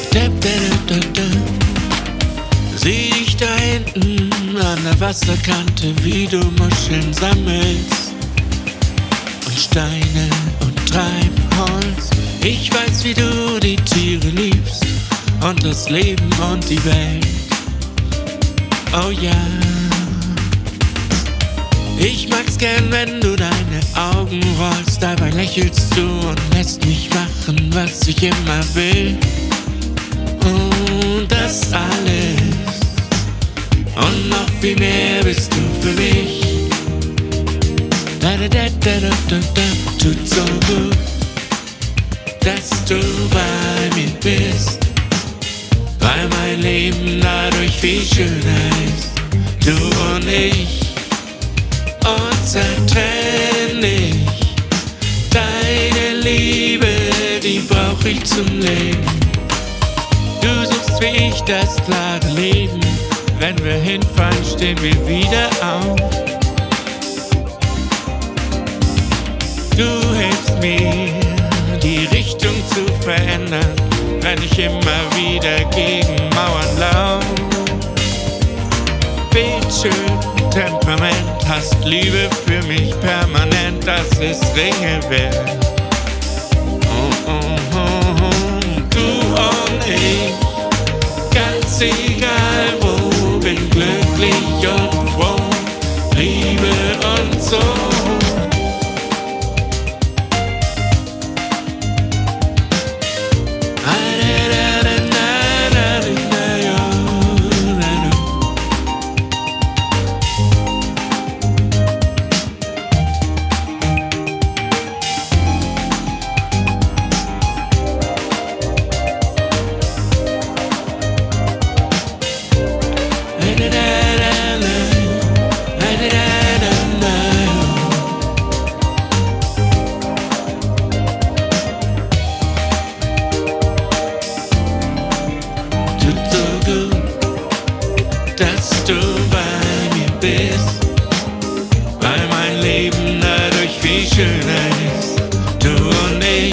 Da, da, da, da, da. Sieh dich da hinten an der Wasserkante, wie du Muscheln sammelst und Steine und Treibholz. Ich weiß, wie du die Tiere liebst und das Leben und die Welt. Oh ja. Ich mag's gern, wenn du deine Augen rollst, dabei lächelst du und lässt mich machen, was ich immer will. Und das alles und noch viel mehr bist du für mich. Da da da da da da, tut so gut, dass du bei mir bist, weil mein Leben dadurch viel schöner ist. Du und ich, unzertrennlich. Deine Liebe, die brauch ich zum Leben. Du suchst wie ich das klare Leben. Wenn wir hinfallen, stehen wir wieder auf. Du hilfst mir, die Richtung zu verändern, wenn ich immer wieder gegen Mauern lauf. Bildschön, Temperament, hast Liebe für mich permanent, das ist Ringe wert. Du und ich, ganz egal wo, bin glücklich und froh, Liebe und so. Dass du bei mir bist, weil mein Leben dadurch viel schöner ist. Du und ich,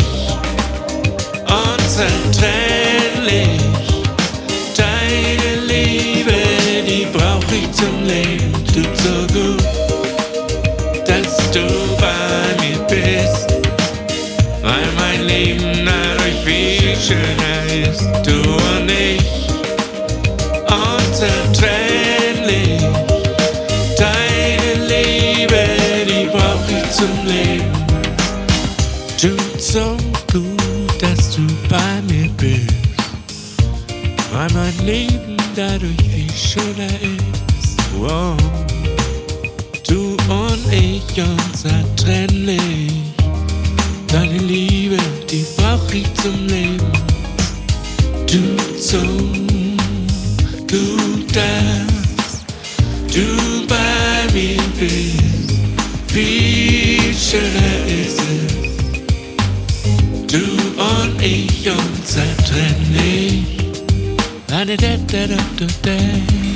unzertrennlich. Deine Liebe, die brauch ich zum Leben. Tut so gut, dass du bei mir bist, weil mein Leben dadurch viel schöner ist. Du und ich, unzertrennlich. Deine Liebe, die brauch ich zum Leben. Tut so gut, dass du bei mir bist, weil mein Leben dadurch viel schöner ist. Wow. Du und ich, unzertrennlich. Deine Liebe, die brauch ich zum Leben. Tut so gut, dass du bei mir bist, viel schöner ist es. Du und ich, unzertrennlich. Da da da da da da.